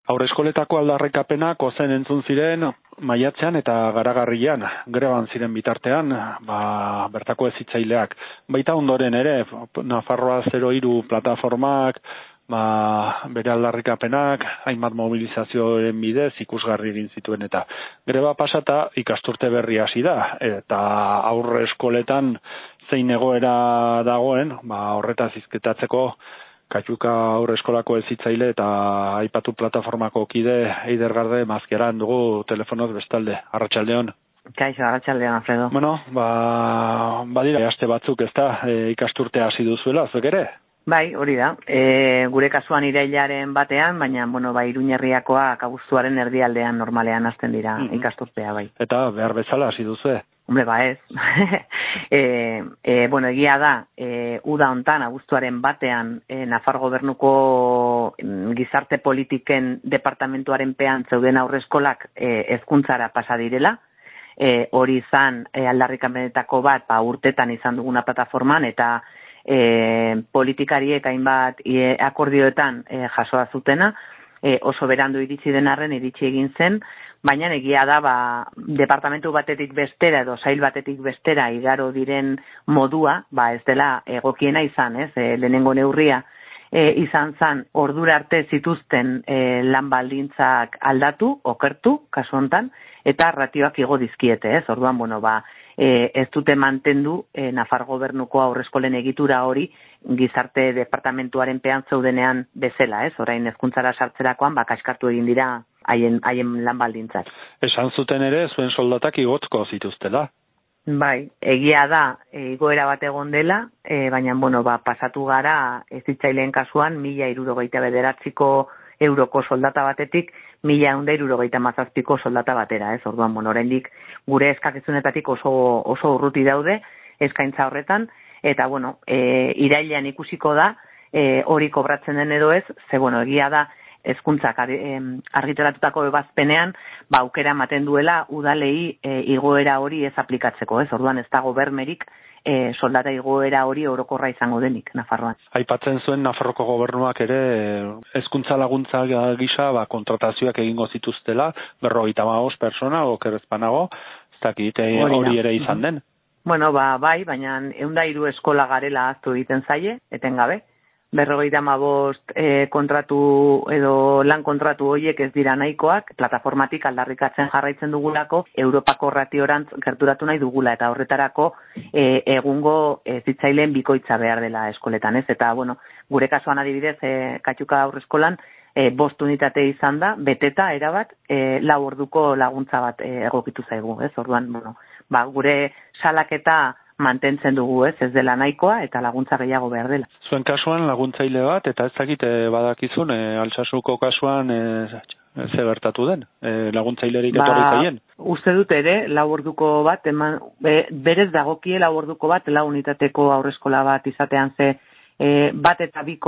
Haurreskoletako aldarrikapenak ozen entzun ziren maiatzean eta garagarrian, greban ziren bitartean, bertako hezitzaileak. Baita ondoren ere, Nafarroa 03 plataformak, bere aldarrikapenak, hainbat mobilizazioen bidez ikusgarri egin zituen eta greba pasata ikasturte berri hasi da, eta haurreskoletan zein egoera dagoen, horretaz hizketatzeko Katxuka Haurreskolako hezitzaile eta aipatu plataformako kide Eider Garde Mazkeran dugu telefonoz bestalde. Arratsaldeon. Kaixo, arratsaldeon, Alfredo. Bueno, badira aste batzuk, ezta, ikasturtea hasi duzuela, zuek ere? Bai, hori da. Gure kasuan irailaren batean, baina Iruñerriakoak abuztuaren erdialdean normalean hasten dira ikasturtea, bai. Eta behar bezala hasi duzue? Hombre, ez. Egia da, uda hontan, abuztuaren batean, Nafar gobernuko gizarte politiken departamentuaren pean zeuden haurreskolak hezkuntzara pasa direla. Hori izan aldarrikapenetako bat, urtetan izan duguna plataforman, eta politikariek hainbat akordioetan jasoa zutena, oso berandu iritsi den arren iritsi egin zen, baina egia da departamentu batetik bestera edo sail batetik bestera igaro diren modua, ez dela egokiena izan, lehenengo neurria izan zan ordura arte zituzten lan baldintzak aldatu, okertu, kasu hontan, eta ratioak igo dizkiete, orduan, ez dute mantendu Nafar gobernuko haurreskolen egitura hori gizarte departamentuaren pean zeudenean bezala, orain hezkuntzara sartzerakoan kaskartu egin dira haien lan baldintzak. Esan zuten ere, zuen soldatak igotko zituztela? Bai, egia da, igoera bat egon dela, baina, pasatu gara hezitzaileen kasuan 1.069 euroko soldata batetik 1.167ko soldata batera, orduan, oraindik gure eskakizunetatik oso urruti daude eskaintza horretan, eta, irailean ikusiko da hori kobratzen den edo ez, egia da, hezkuntzak argitaratutako ebazpenean, aukera ematen duela udalei igoera hori ez aplikatzeko, orduan ez dago bermerik soldata igoera hori orokorra izango denik Nafarroan. Aipatzen zuen Nafarroko gobernuak ere hezkuntza laguntza gisa kontratazioak egingo zituztela, 55 persona, okerrezpanago, ez dakit hori ere izan den? Bai, baina 103 eskola garela ahaztu egiten zaie, etengabe. 55 kontratu edo lan kontratu horiek ez dira nahikoak, plataformatik aldarrikatzen jarraitzen dugulako, Europako ratiorantz gerturatu nahi dugula, eta horretarako egungo hezitzaileen bikoitza behar dela eskoletan, eta, gure kasuan adibidez, Katxuka Haurreskolan, 5 unitate izan da, beteta, erabat, 4 orduko laguntza bat egokitu zaigu, orduan, gure salaketa mantentzen dugu, ez dela nahikoa eta laguntza gehiago behar dela. Zuen kasuan laguntzaile bat, eta ez dakit badakizun, Altsasuko kasuan ze bertatu den, laguntzailerik etorri zaien? Uste dut ere, 4 orduko bat, berez dagokie 4 orduko bat, 4 unitateko haurreskola bat izatean bat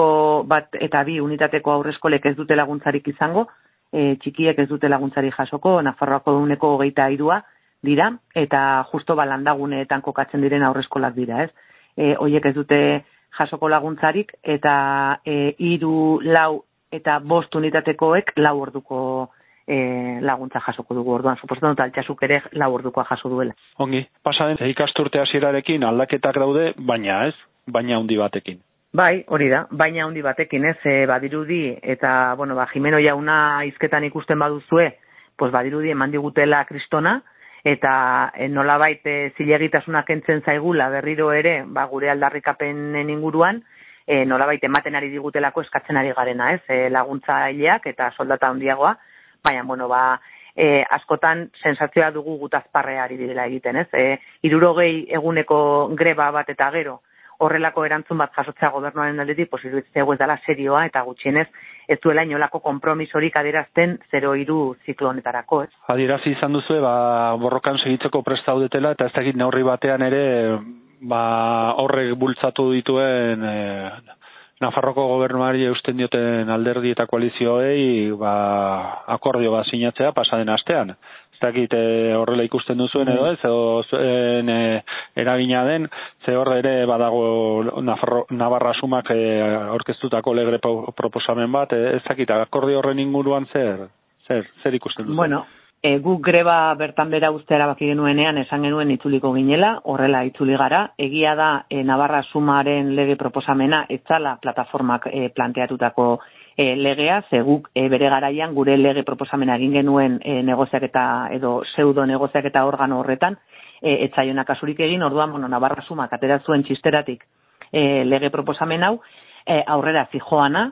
eta bi unitateko haurreskolek ez dute laguntzarik izango, txikiek ez dute laguntzarik jasoko, Nafarroako 23 dira, eta justo landaguneetan kokatzen diren haurreskolak dira, Horiek ez dute jasoko laguntzarik, eta 3, 4 eta 5 unitatekoek 4 orduko laguntza jasoko dugu, orduan, suposatzen dut Altsasuk ere 4 ordukoa jaso duela. Ongi, pasaden ikasturte hasierarekin aldaketak daude, baina handi batekin. Bai, hori da, baina handi batekin, badirudi, eta, Jimeno jauna hizketan ikusten baduzue, badirudi eman digutela kristona, eta nolabait zilegitasunak kentzen zaigula berriro ere, gure aldarrikapenen inguruan, nolabait ematen ari digutelako eskatzen ari garena, laguntzaileak eta soldata handiagoa, baina, askotan sensazioa dugu gutazparrea ari direla egiten, 60 eguneko greba bat eta gero, horrelako erantzun bat jasotzea gobernuaren aldetik, iruditzen ez dela serioa eta gutxienez ez duela inolako konpromisorik adierazten 03 ziklo honetarako. Adierazi izan duzue, borrokan segitzeko prestaudetela eta ez dakit neurri batean ere horrek bultzatu dituen Nafarroko gobernuari eusten dioten alderdi eta koalizioei akordio bat sinatzea pasaden astean. ez dakit horrela ikusten duzuen edo ez, edo zuen eragina den, ze horre ere badago Navarra sumak aurkeztutako lege proposamen bat, ez dakit, akordio horren inguruan zer ikusten duzu? Bueno, guk greba bertan bera uztea erabaki genuenean esan genuen itzuliko ginela, horrela itzuli gara. Egia da Navarra sumaren lege proposamena ez zala plataformak planteatutako legea, ze guk bere garaian gure lege proposamena egin genuen negoziaketa edo pseudo negoziaketa organo horretan, ez zaiona kasurik egin, orduan Navarra sumak atera zuen txisteratik lege proposamen hau, aurrera zijoana,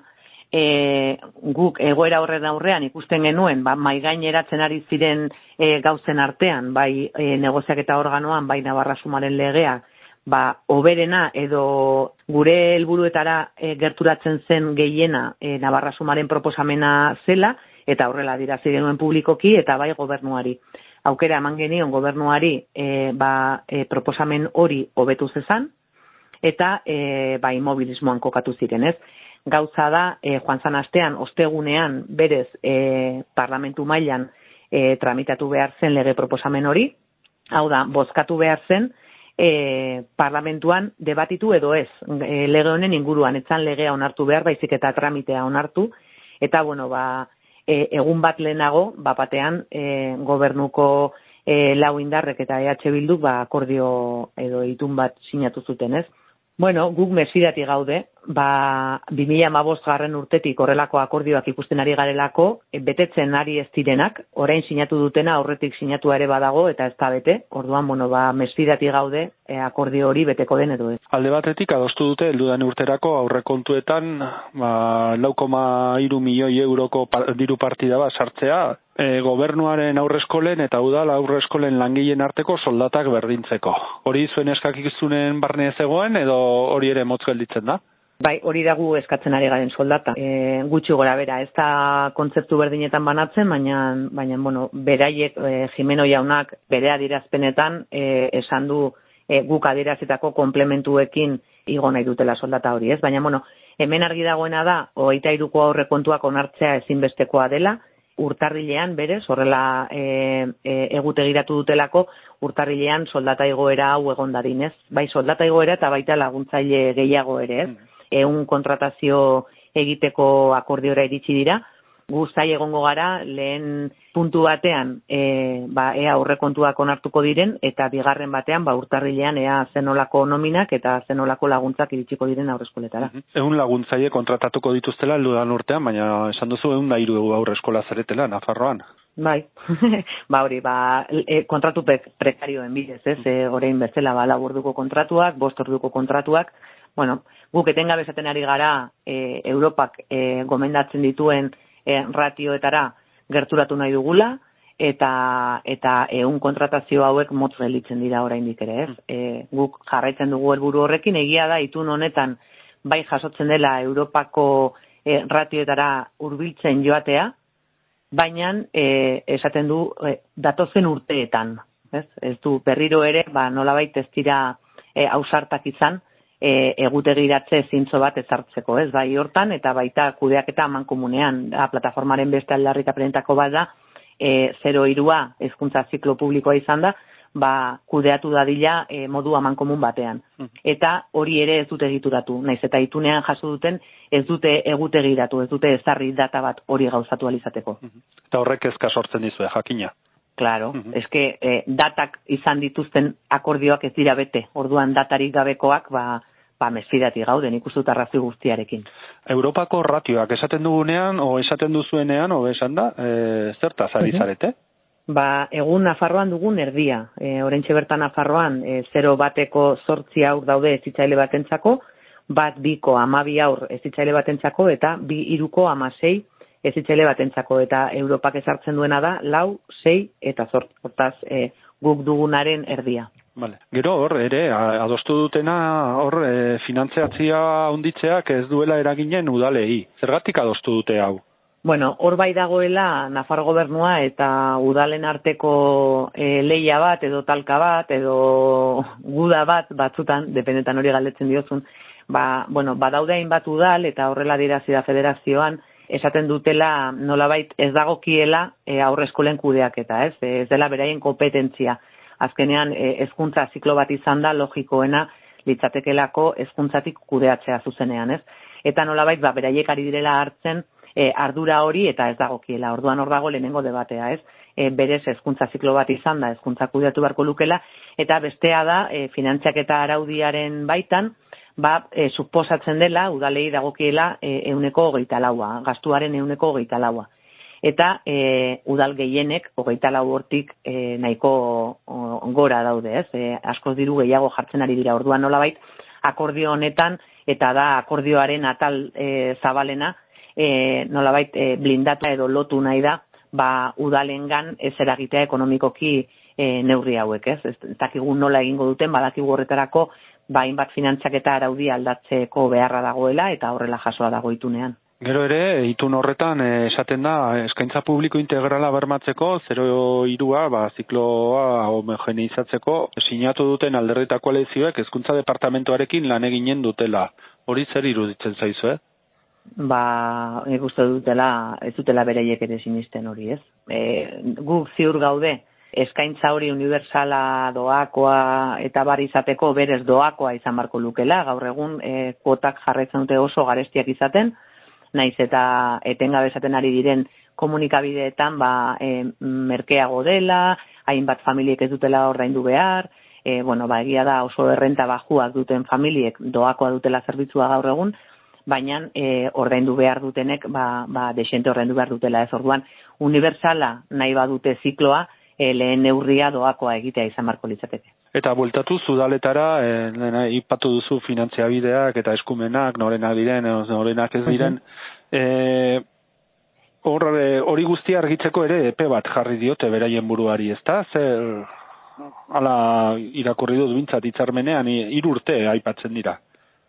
guk egoera horren aurrean ikusten genuen, mai gaineratzen ari ziren gauzen artean, bai negoziaketa organoan, bai Navarra sumaren legea, hoberena edo gure helburuetara gerturatzen zen gehiena Navarra sumaren proposamena zela, eta horrela adierazi genuen publikoki, eta bai gobernuari. Aukera eman genion gobernuari proposamen hori hobetu zezan, eta immobilismoan kokatu ziren, ez? Gauza da, joan zan astean, ostegunean, berez, parlamentu mailan tramitatu behar zen lege proposamen hori, hau da, bozkatu behar zen, parlamentuan debatitu edo ez, lege honen inguruan, etzan legea onartu behar, baizik eta tramitea onartu, eta, egun bat lehenago, batean, gobernuko lau indarrek eta EH Bilduk, akordio edo itun bat sinatu zuten, ez? Guk mesfidati gaude, 2015 urtetik horrelako akordioak ikusten ari garelako, betetzen ari ez direnak, orain sinatu dutena aurretik sinatua ere badago eta ez da bete, orduan, mesfidati gaude akordio hori beteko den edo ez. Alde batetik adostu dute heldudan urterako aurrekontuetan 9,3 milioi euroko diru partida bat sartzea, gobernuaren aurreskolen eta udal aurreskolen langileen arteko soldatak berdintzeko. Hori zuen eskakizunen barne zegoen edo hori ere motz gelditzen da? Bai, hori dago eskatzen ari garen soldata. Gutxi gora bera, ez da kontzeptu berdinetan banatzen, baina beraiek Jimeno jaunak bere adierazpenetan esan du guk adierazitako komplementuekin igo nahi dutela soldata hori, ez? Baina, hemen argi dagoena da, 23ko aurrekontuak onartzea ezinbestekoa dela, urtarrilean berez, horrela egutegiratu dutelako, urtarrilean soldata igoera hau egon dadin, ez? Bai soldata igoera eta baita laguntzaile gehiago ere, ez? Kontratazio egiteko akordiora iritsi dira. Guztai egongo gara, lehen puntu batean ea aurrekontuak onartuko diren, eta bigarren batean urtarrilean ea zenolako nominak eta zenolako laguntzak iritsiko diren aurreskoletara. 100 laguntzaile kontratatuko dituztela heldudan urtean, baina esan duzu 103 aurreskola zaretela Nafarroan. Bai, hori, kontratu prekarioen bidez, ez? Orain bezala laburduko kontratuak, 5 orduko kontratuak. Guk etengabe esaten ari gara Europak gomendatzen dituen ratioetara gerturatu nahi dugula, eta 100 kontratazio hauek motz gelditzen dira oraindik ere, ez? Guk jarraitzen dugu helburu horrekin, egia da itun honetan bai jasotzen dela Europako ratioetara hurbiltzen joatea, baina esaten du datozen urteetan, ez? Ez du berriro ere, nolabait ez dira ausartak izan, egutegiratze zintzo bat ezartzeko, ez? Bai hortan eta baita kudeaketa amankomunean, plataformaren beste aldarrikapenetako bat da, 03a hezkuntza ziklo publikoa izan da, kudeatu dadila modu amankomun batean. Eta hori ere ez dute egituratu, naiz eta itunean jaso duten ez dute egutegiratu, ez dute ezarri data bat hori gauzatu alizateko. Eta horrek kezka sortzen dizue, jakina. Claro, eske datak izan dituzten akordioak ez dira bete, orduan datarik gabekoak mesfidati gauden ikustut arrazoi guztiarekin. Europako ratioak esaten dugunean, o esaten duzuenean, o esan da, zertaz ari zarete? Egun Nafarroan dugun erdia. Oraintxe bertan Nafarroan 0,8 haur daude hezitzaile batentzako, 1,2ko 12 haur hezitzaile batentzako, eta 2,3ko 16 hezitzaile batentzako, eta Europak ezartzen duena da 4, 6 eta 8. Hortaz, guk dugunaren erdia. Vale. Gero hor, ere, adostu dutena hor finantziatzia handitzeak ez duela eraginen udalei. Zergatik adostu dute hau? Hor bai dagoela Nafar gobernua eta udalen arteko leia bat edo talka bat edo guda bat batzutan, dependetan hori galdetzen diozun, badaude hainbat udal eta horrela adierazi da federazioan, esaten dutela nolabait ez dagokiela haurreskolen kudeaketa, ez? Ez dela beraien kompetentzia. Azkenean hezkuntza ziklo bat izan da logikoena litzatekelako hezkuntzatik kudeatzea zuzenean, ez? Eta nolabait beraiek ari direla hartzen ardura hori eta ez dagokiela. Orduan hor dago lehenengo debatea, ez? Berez hezkuntza ziklo bat izan da, hezkuntza kudeatu beharko lukela, eta bestea da finantziaketa araudiaren baitan, suposatzen dela, udalei dagokiela 24%, gastuaren 24%. Eta udal gehienek 24 hortik nahiko gora daude, ez? Askoz diru gehiago jartzen ari dira. Orduan nolabait akordio honetan, eta da akordioaren atal zabalena, nolabait blindatu edo lotu nahi da, udalengan ez eragitea ekonomikoki neurri hauek, ez? Ez dakigu nola egingo duten, badakigu horretarako hainbat finantziaketa araudi aldatzeko beharra dagoela eta horrela jasoa dago itunean. Gero ere, itun horretan esaten da, eskaintza publiko integrala bermatzeko, 0-3 zikloa homogeneizatzeko, sinatu duten alderdi koalizioek hezkuntza departamentuarekin lan eginen dutela. Hori zer iruditzen zaizu, Nik uste dutela, ez dutela beraiek ere sinisten hori, ez? Guk ziur gaude, eskaintza hori universala, doakoa eta bar izateko berez doakoa izan barko lukela, gaur egun kuotak jarraitzen dute oso garestiak izaten, naiz eta etengabe esaten ari diren komunikabideetan merkeago dela, hainbat familiek ez dutela ordaindu behar, egia da oso errenta bajuak duten familiek doakoa dutela zerbitzua gaur egun, baina ordaindu behar dutenek desente ordaindu behar dutela, ez? Orduan universala nahi badute zikloa, lehen neurria doakoa egitea izan barko litzateke. Eta bueltatu zudaletara, ipatu duzu finantziabideak eta eskumenak, norenak diren, norenak ez diren, hori guztia argitzeko ere epe bat jarri diote beraien buruari, ezta? Zer, hala irakurri dut bintzat hitzarmenean 3 urte aipatzen dira.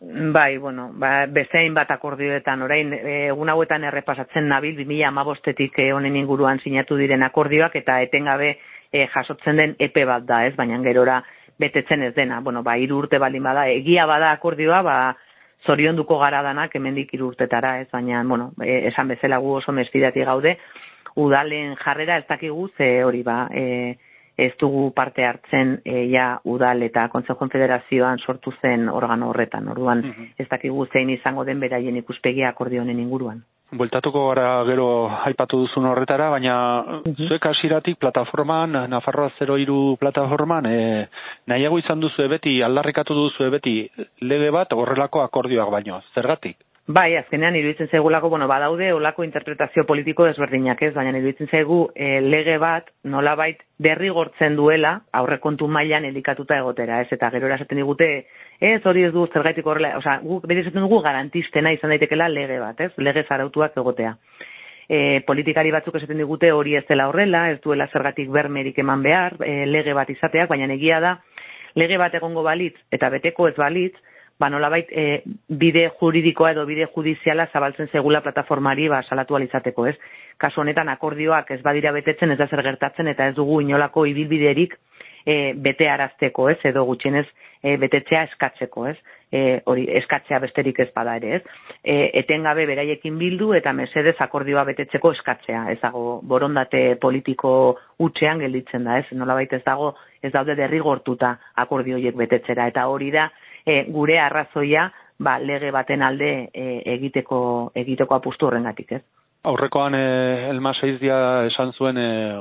Beste hainbat akordioetan, orain egun hauetan errepasatzen nabil, 2015-tik honen inguruan sinatu diren akordioak eta etengabe jasotzen den epe bat da, ez? Baina gerora betetzen ez dena. 3 urte baldin bada, egia bada akordioa, zorionduko gara danak hemendik 3 urtetara, ez? Baina, esan bezala gu oso mesfidati gaude, udalen jarrera ez dakigu, ze hori ez dugu parte hartzen udal eta Kontsejo Konfederazioan sortu zen organo horretan. Orduan ez dakigu zein izango den beraien ikuspegia akordio honen inguruan. Bueltatuko gara gero aipatu duzun horretara, baina zuek hasieratik plataforman, Nafarroa 03 plataforman, nahiago izan duzu beti, aldarrikatu duzu beti lege bat horrelako akordioak baino, zergatik? Azkenean iruditzen zaigulako, badaude olako interpretazio politiko desberdinak, ez? Baina iruditzen zaigu lege bat nolabait derrigortzen duela aurrekontu mailan elikatuta egotera, ez? Eta gero esaten digute, hori ez du zergaitik horrela, guk beti esaten dugu garantistena izan daitekela lege bat, ez? Lege zarautuak egotea. Politikari batzuk esaten digute hori ez dela horrela, ez duela zergatik bermerik eman behar, lege bat izateak, baina egia da, lege bat egongo balitz eta beteko ez balitz, nolabait bide juridikoa edo bide judiziala zabaltzen zegula plataformari salatu alizateko, ez? Kasu honetan akordioak ez badira betetzen, ez da zer gertatzen eta ez dugu inolako ibilbiderik bete arazteko, ez? Edo gutxienez betetzea eskatzeko, ez? Hori eskatzea besterik ez bada ere, ez? Etengabe beraiekin bildu eta mesedez akordioa betetzeko eskatzea, ez dago borondate politiko hutsean gelditzen da, ez? Nolabait ez daude derrigortuta akordio horiek betetzera eta hori da gure arrazoia lege baten alde egiteko apustu horrengatik, ez? Aurrekoan Elma Seizdia esan zuen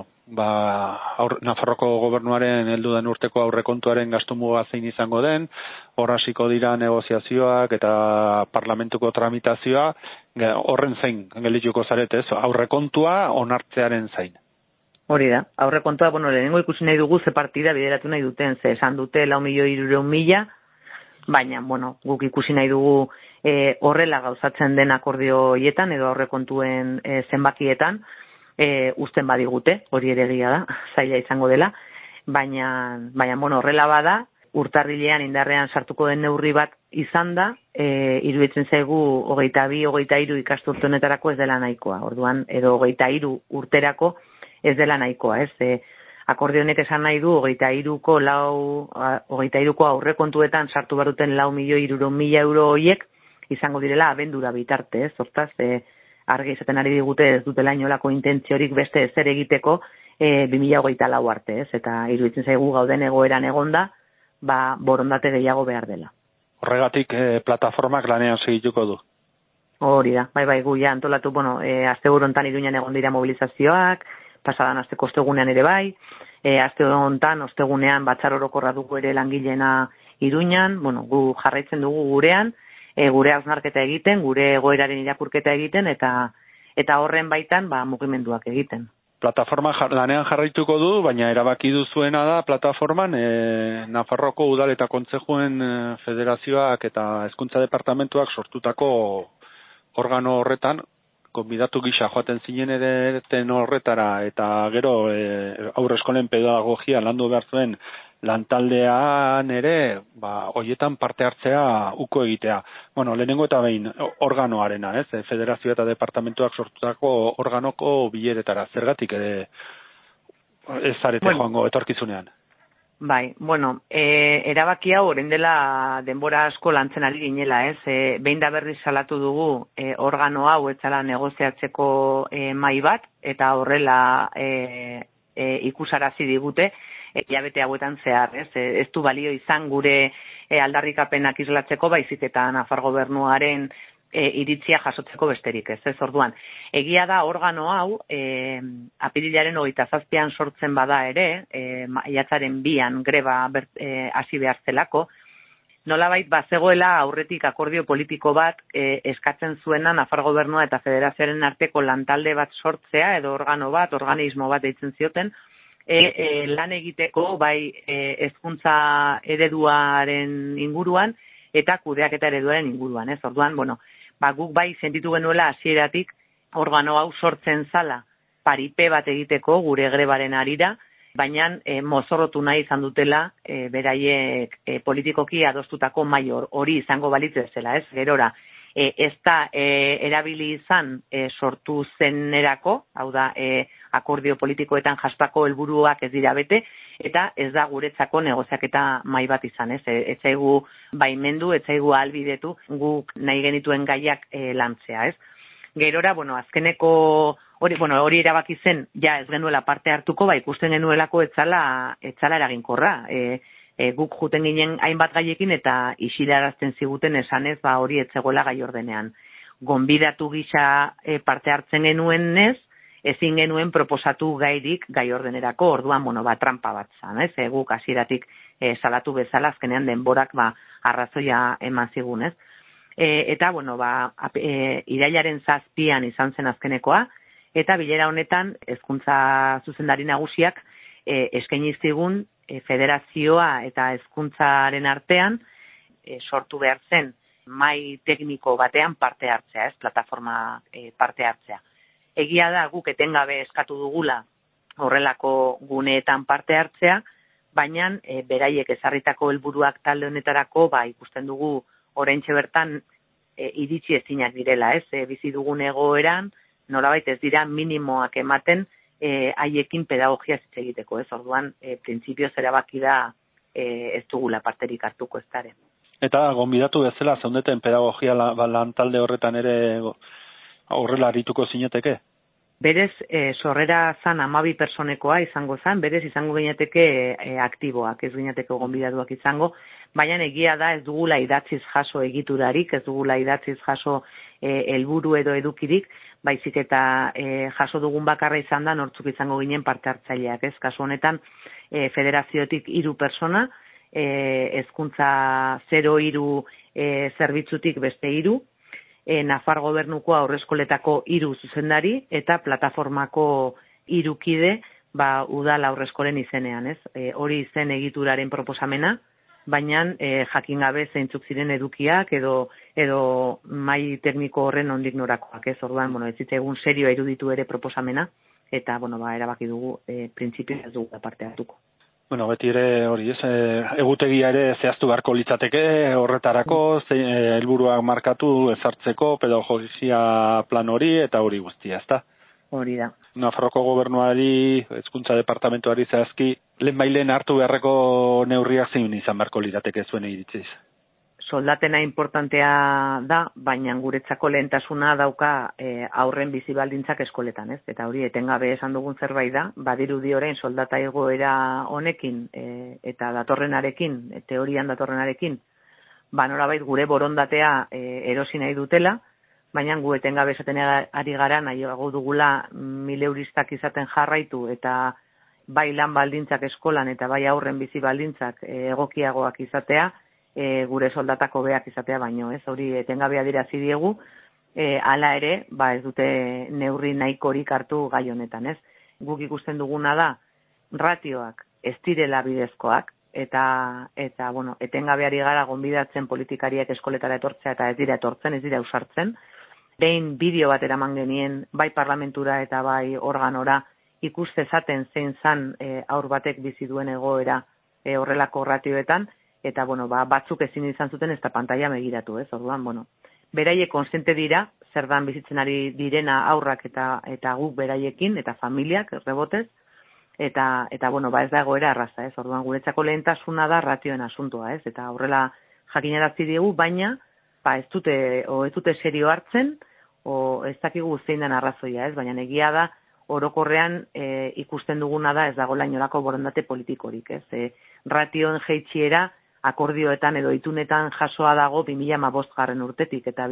Nafarroko gobernuaren heldu den urteko aurrekontuaren gastumuga zein izango den, hor hasiko dira negoziazioak eta parlamentuko tramitazioa, horren zein geldituko zarete, ez? Aurrekontua onartzearen zain. Hori da, aurrekontua, lehenengo ikusi nahi dugu ze partida bideratu nahi duten, ze esan dute 4.300.000, baina, guk ikusi nahi dugu horrela gauzatzen den akordio hietan edo aurrekontuen zenbakietan, uzten badigute, hori ere egia da, zaila izango dela, baina horrela bada, urtarrilean indarrean sartuko den neurri bat izan da, iruditzen zaigu 22-23 ikasturte honetarako ez dela nahikoa, orduan, edo 23 urterako ez dela nahikoa, ez? Akordio honek esan nahi du 23ko aurrekontuetan sartu behar duten 4.300.000 euro horiek izango direla abendura bitarte, ez? Hortaz, argi izaten ari digute ez dutela inolako intentziorik beste ezer egiteko 2024 arte, ez? Eta iruditzen zaigu gauden egoeran egonda, borondate gehiago behar dela. Horregatik plataformak lanean segituko du. Hori da, bai, gu ja antolatu, asteburu hontan Iruñan egon dira mobilizazioak, pasadan asteko ostegunean ere bai, aste hontan ostegunean batzar orokorra dugu ere langileena Iruñan, gu jarraitzen dugu gurean, gure hausnarketa egiten, gure egoeraren irakurketa egiten, eta horren baitan mugimenduak egiten. Plataforma lanean jarraituko du, baina erabaki duzuena da plataforman Nafarroako Udal eta Kontsejuen Federazioak eta Hezkuntza Departamentuak sortutako organo horretan, konbidatu gisa joaten zinen ere horretara, eta gero haurreskolen pedagogia landu behar zuen lantaldean ere, hoietan parte hartzea uko egitea. Lehenengo eta behin organoarena, Federazio eta Departamentuak sortutako organoko bileretara. Zergatik ere ez zarete joango etorkizunean? Bai, erabaki hau orain dela denbora asko lantzen ari ginela, behin da berriz salatu dugu organo hau etzala negoziatzeko mahai bat, eta horrela ikusarazi digute, hilabete hauetan zehar, ez du balio izan gure aldarrikapenak islatzeko, baizik eta Nafar gobernuaren iritzia jasotzeko besterik, ez orduan. Egia da organo hau, apirilaren 27an sortzen bada ere, maiatzaren 2an greba hasi behar zelako, nolabait bazegoela aurretik akordio politiko bat eskatzen zuena Nafar gobernua eta federazioaren arteko lantalde bat sortzea, edo organo bat, organismo bat deitzen zioten, lan egiteko bai hezkuntza ereduaren inguruan eta kudeaketa ereduaren inguruan, orduan, guk bai sentitu genuela hasieratik organo hau sortzen zala paripe bat egiteko gure grebaren arira, baina mozorrotu nahi izan dutela beraiek politikoki adostutako mahai hori izango balitz bezala, gerora ez da erabili izan sortu zenerako, hau da akordio politikoetan jaspako helburuak ez dira bete, eta ez da guretzako negoziaketa mahai bat izan, ez zaigu baimendu, ez zaigu ahalbidetu guk nahi genituen gaiak lantzea, Gerora, azkeneko hori erabaki zen, ja ez genuela parte hartuko, ikusten genuelako etzala eraginkorra. Guk juten ginen hainbat gaiekin eta isilarazten ziguten esanez, hori etzegoela gai ordenean. Gonbidatu gisa parte hartzen genuenez, ezin genuen proposatu gairik gai ordenerako, orduan, trampa bat zan, guk hasieratik salatu bezala, azkenean denborak arrazoia eman zigun, Eta, irailaren 7an izan zen azkenekoa, eta bilera honetan, hezkuntza zuzendari nagusiak eskaini zigun federazioa eta hezkuntzaren artean sortu behar zen mahai tekniko batean parte hartzea, plataforma parte hartzea. Egia da guk etengabe eskatu dugula horrelako guneetan parte hartzea, baina beraiek ezarritako helburuak talde honetarako ikusten dugu oraintxe bertan iritsi ezinak direla, bizi dugun egoeran, nolabait ez dira minimoak ematen haiekin pedagogia hitz egiteko, orduan printzipioz erabaki da ez dugula parterik hartuko eztare. Eta gonbidatu bezala zaundeten pedagogia lantalde horretan ere horrela arituko zineteke? Berez, sorrera zan 12 personekoa izango zan, berez izango ginateke aktiboak, ez ginateke gonbidatuak izango, baina egia da ez dugula idatziz jaso egiturarik, ez dugula idatziz jaso helburu edo edukirik, baizik eta jaso dugun bakarra izan da nortzuk izango ginen parte hartzaileak, kasu honetan federaziotik 3 persona, hezkuntza 03 zerbitzutik beste 3, Nafar gobernuko aurreskoletako 3 zuzendari eta plataformako 3 kide udal aurreskolen izenean, hori izen egituraren proposamena, baina jakin gabe zeintzuk ziren edukiak edo mahai tekniko horren ondik norakoak, orduan, ez zitzaigun serioa iruditu ere proposamena, eta, erabaki dugu, printzipioz ez dugu parte hartuko. Beti ere hori egutegia ere zehaztu beharko litzateke horretarako, helburuak markatu ezartzeko, pedagogia plan hori eta hori guztia, ezta? Hori da. Nafarroko gobernuari, hezkuntza departamentuari zehazki, lehenbailen hartu beharreko neurriak zein izan beharko litzateke zuen iritziz? soldatena importantea da, baina guretzako lehentasuna dauka aurren bizi baldintzak eskoletan, ez? Eta hori etengabe esan dugun zerbait da, badirudi orain soldata egoera honekin eta datorrenarekin, teorian datorrenarekin, nolabait gure borondatea erosi nahi dutela, baina gu etengabe esaten ari gara nahiago dugula 1000 euristak izaten jarraitu eta bai lan baldintzak eskolan eta bai aurren bizi baldintzak egokiagoak izatea, gure soldatako beak izatea baino, ez? Hori etengabe adierazi diegu, hala ere, ez dute neurri nahikorik hartu gai honetan, ez? Guk ikusten duguna da, ratioak ez direla bidezkoak, eta bueno, etengabe ari gara gonbidatzen politikariak eskoletara etortzea eta ez dira etortzen, ez dira ausartzen. Behin bideo bat eraman genien, bai parlamentura eta bai organora, ikustezaten zein zan aur batek bizi duen egoera horrelako ratioetan, eta bueno, batzuk ezin izan zuten ez da pantalla begiratu, ez? Orduan, bueno, beraiek konstente dira, zer dan bizitzen ari direna aurrak eta guk beraiekin, eta familiak, rebotez, eta bueno, ez da egoera arraza, ez? Orduan, guretzako lehentasuna da ratioen asuntoa, ez? Eta horrela jakinarazi diegu, baina ez dute serio hartzen, ez dakigu zein den arrazoia, ez? Baina egia da, orokorrean ikusten duguna da ez dagoela inolako borondate politikorik, ez? Ratioen jeitsiera akordioetan edo itunetan jasoa dago 2015 urtetik eta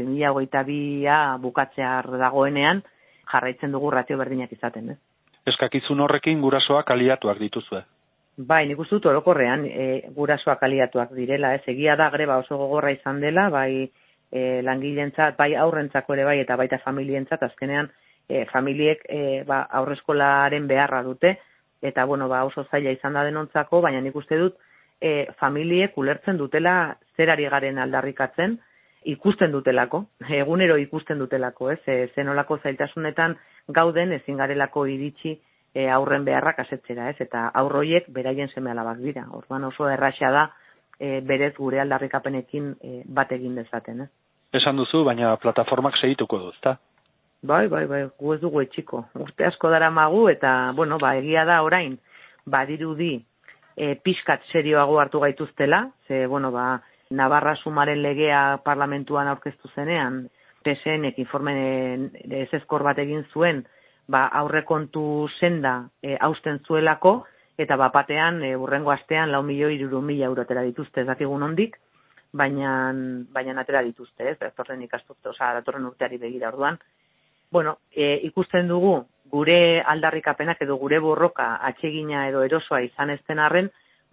2022 bukatzear dagoenean jarraitzen dugu ratio berdinak izaten, ez? Eskakizun horrekin gurasoak aliatuak dituzue. Bai, nik uste dut orokorrean gurasoak aliatuak direla, ez? Egia da greba oso gogorra izan dela, bai langileentzat, bai aurrentzako ere bai eta baita familientzat, azkenean familiek aurreskolaren beharra dute, eta bueno, oso zaila izan da denontzako, baina nik uste dut familiek ulertzen dutela zerari garen aldarrikatzen, ikusten dutelako, egunero ikusten dutelako, ez? Zenolako zailtasunetan gauden ezin garelako iritsi aurren beharrak asetzera, ez? Eta aurroiek beraien seme-alabak dira. Orduan oso erraxa da berez gure aldarrikapenekin bat egin dezaten, ez? Esan duzu, baina plataformak segituko du, ezta? Bai, gu ez dugu etxiko. Urte asko daramagu eta, bueno, egia da orain, badirudi pixkat serioago hartu gaituztela, ze, bueno, Navarra sumaren legea parlamentuan aurkeztu zenean, PSN-ek informen ezezkor bat egin zuen, aurrekontu senda hausten zuelako, eta batean, hurrengo astean, 4.300.000 euro atera dituzte, ez dakigun ondik, baina atera dituzte, ez? Datorren urteari begira orduan. Bueno, ikusten dugu, gure aldarrikapenak edo gure borroka atsegina edo erosoa izan ezten arren,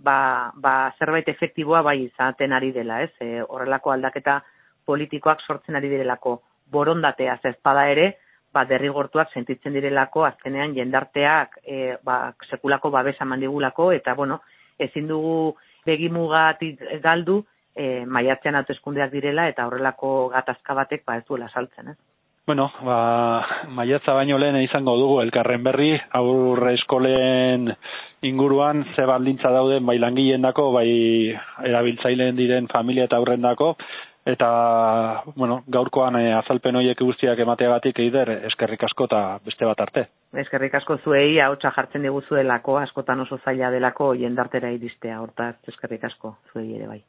zerbait efektiboa bai izaten ari dela, ez? Horrelako aldaketa politikoak sortzen ari direlako borondatea ezpada ere, derrigortuak sentitzen direlako azkenean jendarteak sekulako babesa mandigulako, eta bueno, ezin dugu begimugatik galdu maiatzean hauteskundeak direla eta horrelako gatazka batek ez duela saltzen, ez? Bueno, maiatza baino lehen izango dugu elkarren berri, aurre eskolen inguruan ze baldintza dauden bai langileendako, bai erabiltzaileen diren familia eta aurrendako, eta bueno, gaurkoan azalpen horiek guztiak emateagatik Eider, eskerrik asko eta beste bat arte. Eskerrik asko zuei, ahotsa jartzen diguzuelako, askotan oso zaila delako jendartera iristea, hortaz eskerrik asko zuei ere bai.